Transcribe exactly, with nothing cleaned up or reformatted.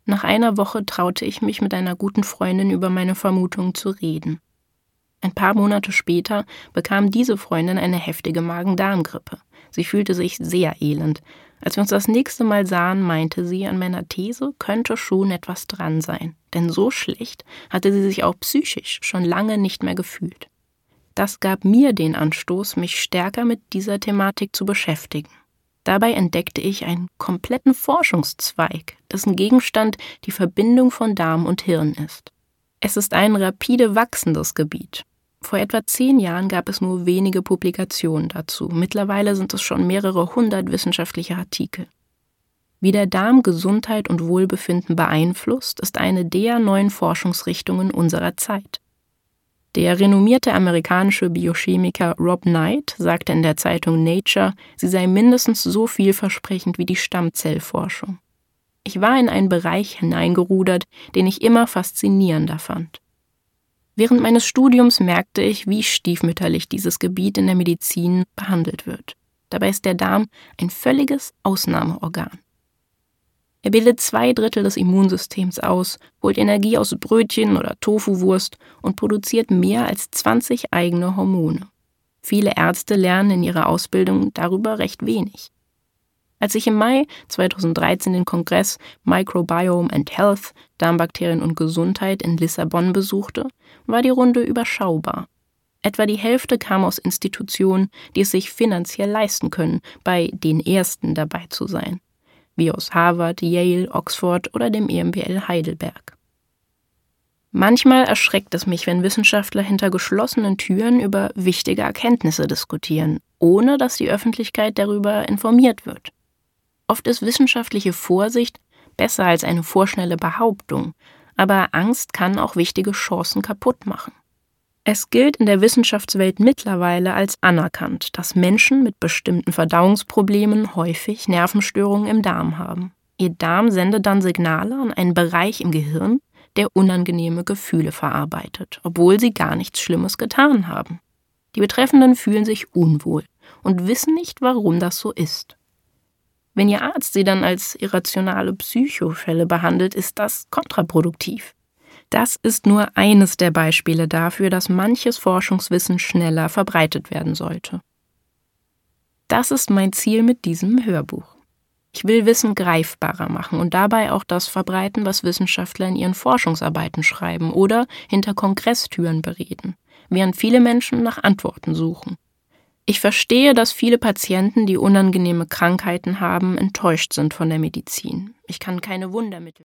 Nach einer Woche traute ich mich, mit einer guten Freundin über meine Vermutungen zu reden. Ein paar Monate später bekam diese Freundin eine heftige Magen-Darm-Grippe. Sie fühlte sich sehr elend. Als wir uns das nächste Mal sahen, meinte sie, an meiner These könnte schon etwas dran sein. Denn so schlecht hatte sie sich auch psychisch schon lange nicht mehr gefühlt. Das gab mir den Anstoß, mich stärker mit dieser Thematik zu beschäftigen. Dabei entdeckte ich einen kompletten Forschungszweig, dessen Gegenstand die Verbindung von Darm und Hirn ist. Es ist ein rapide wachsendes Gebiet. Vor etwa zehn Jahren gab es nur wenige Publikationen dazu. Mittlerweile sind es schon mehrere hundert wissenschaftliche Artikel. Wie der Darm Gesundheit und Wohlbefinden beeinflusst, ist eine der neuen Forschungsrichtungen unserer Zeit. Der renommierte amerikanische Biochemiker Rob Knight sagte in der Zeitung Nature, sie sei mindestens so vielversprechend wie die Stammzellforschung. Ich war in einen Bereich hineingerudert, den ich immer faszinierender fand. Während meines Studiums merkte ich, wie stiefmütterlich dieses Gebiet in der Medizin behandelt wird. Dabei ist der Darm ein völliges Ausnahmeorgan. Er bildet zwei Drittel des Immunsystems aus, holt Energie aus Brötchen oder Tofuwurst und produziert mehr als zwanzig eigene Hormone. Viele Ärzte lernen in ihrer Ausbildung darüber recht wenig. Als ich im Mai zweitausenddreizehn den Kongress Microbiome and Health, Darmbakterien und Gesundheit in Lissabon besuchte, war die Runde überschaubar. Etwa die Hälfte kam aus Institutionen, die es sich finanziell leisten können, bei den Ersten dabei zu sein, wie aus Harvard, Yale, Oxford oder dem E M B L Heidelberg. Manchmal erschreckt es mich, wenn Wissenschaftler hinter geschlossenen Türen über wichtige Erkenntnisse diskutieren, ohne dass die Öffentlichkeit darüber informiert wird. Oft ist wissenschaftliche Vorsicht besser als eine vorschnelle Behauptung, aber Angst kann auch wichtige Chancen kaputt machen. Es gilt in der Wissenschaftswelt mittlerweile als anerkannt, dass Menschen mit bestimmten Verdauungsproblemen häufig Nervenstörungen im Darm haben. Ihr Darm sendet dann Signale an einen Bereich im Gehirn, der unangenehme Gefühle verarbeitet, obwohl sie gar nichts Schlimmes getan haben. Die Betreffenden fühlen sich unwohl und wissen nicht, warum das so ist. Wenn Ihr Arzt Sie dann als irrationale Psychofälle behandelt, ist das kontraproduktiv. Das ist nur eines der Beispiele dafür, dass manches Forschungswissen schneller verbreitet werden sollte. Das ist mein Ziel mit diesem Hörbuch. Ich will Wissen greifbarer machen und dabei auch das verbreiten, was Wissenschaftler in ihren Forschungsarbeiten schreiben oder hinter Kongresstüren bereden, während viele Menschen nach Antworten suchen. Ich verstehe, dass viele Patienten, die unangenehme Krankheiten haben, enttäuscht sind von der Medizin. Ich kann keine Wundermittel